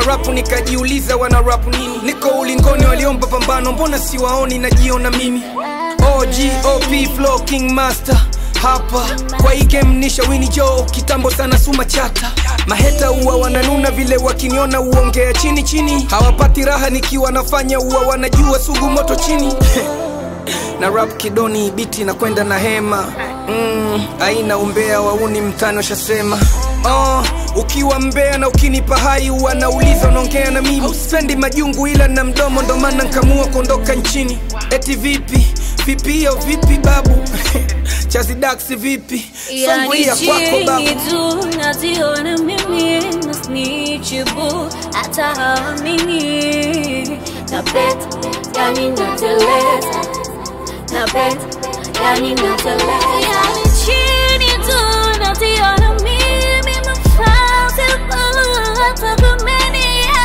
rap nikajiuliza wana rap nini. Niko ulingoni waliomba pambano, mbona siwaoni najiona mimi. OGOP Flow King Master hapa kwa hii game nisha Winnie Joe kitambo sana suma chata. Maheta uwa wananuna vile wakiniona uongea chini chini. Hawapati raha nikiwa nafanya uwa wanajua sugu moto chini. Na rap kidoni biti na kwenda na hema. Aina umbea wauni mtano shasema. Ukiwa mbea na ukinipa hai wanauliza unaongea na mimi. Spendi majungu ila na mdomo ndo maana nkamua kuondoka nchini. Eti vipi? Vipi yo vipi babu? Chazi Dax vipi? Songo ya kwako babu. Yani tu naziona mimi masnichibu hata haamini. Na bet, yani nateleza. Na bet, yani nateleza. Yani chini tu naziona mimi mafasi hata kumeni.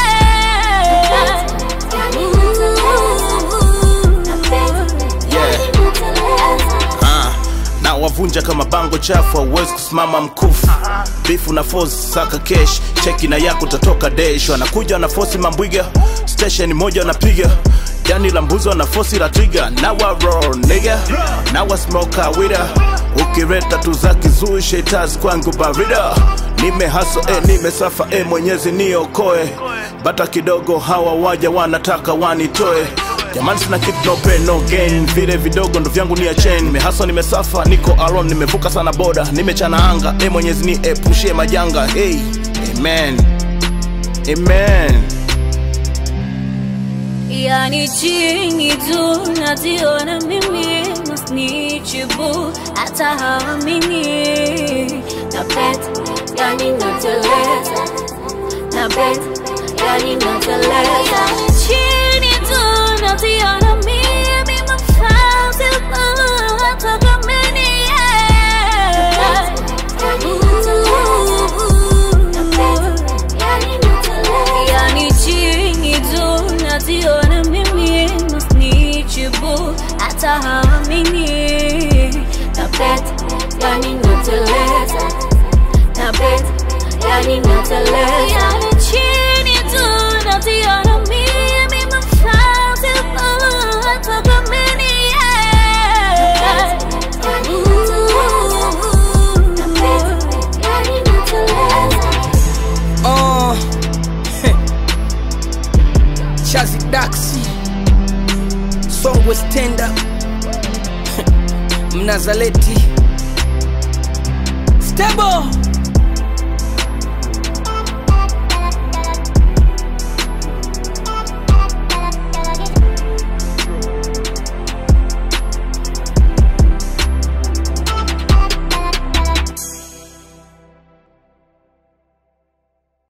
Na wavunja kama bango chafu, hauwezi kusimama mkufu. Bifu na force saka cash, cheki na yako tatoka dash. Wanakuja na force mambwiga, station moja wanapiga. Yani lambuzo wana force la trigger. Now I roll nigga, now I smoke a wida. Ukireta tuzaki zui shetaz kwangu barida. Nime hustle nime safa mwenyezi niokoe. Bata kidogo hawa waja wanataka wanitoe. Jamani sina kitu no pain no gain. Vile vidogo ndo vyangu ni ya chain. Nimehaso nimesafa niko alone. Nimevuka sana boda nimechana anga. Mwenyezi ni epushie majanga. Hey, amen, amen. Yani chini tu naziona mimi masnichibu hata haamini. Na bet, yani nateleza. Na bet, yani nateleza. Yani chini tu naziona mimi mafasi hata kumeni. Yani chini tu naziona mimi masnichibu hata haamini. Na bet, yani nateleza. Na bet, yani nateleza. Yani chini tu naziona mimi mafasi hata kumeni. Chazi Dax Songwe stand up. Mnazaleti Stable